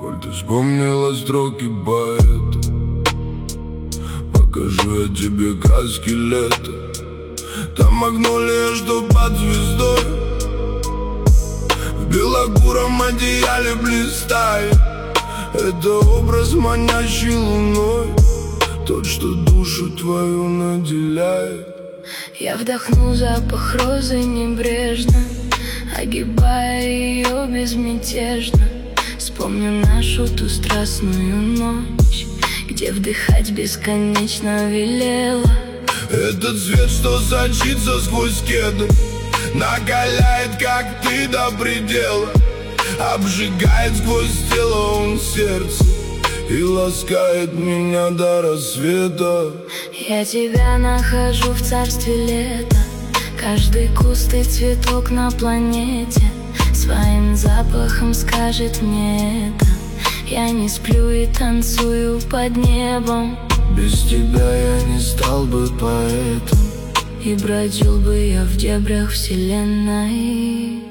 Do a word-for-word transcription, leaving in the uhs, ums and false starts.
Коль ты вспомнила строки поэта, покажу я тебе краски лета. Там магнолия, что под звездой, в белокуром одеяле блистает. Это образ, манящий луной, тот, что душу твою наделяет. Я вдохну запах розы небрежно, огибая ее безмятежно. Вспомню нашу ту страстную ночь, где вдыхать бесконечно велела. Этот свет, что сочится сквозь кеды, накаляет, как ты, до предела. Обжигает сквозь тело он сердце и ласкает меня до рассвета. Я тебя нахожу в царстве лета, каждый куст и цветок на планете своим запахом скажет мне это. Я не сплю и танцую под небом. Без тебя я не стал бы поэтом, и бродил бы я в дебрях вселенной.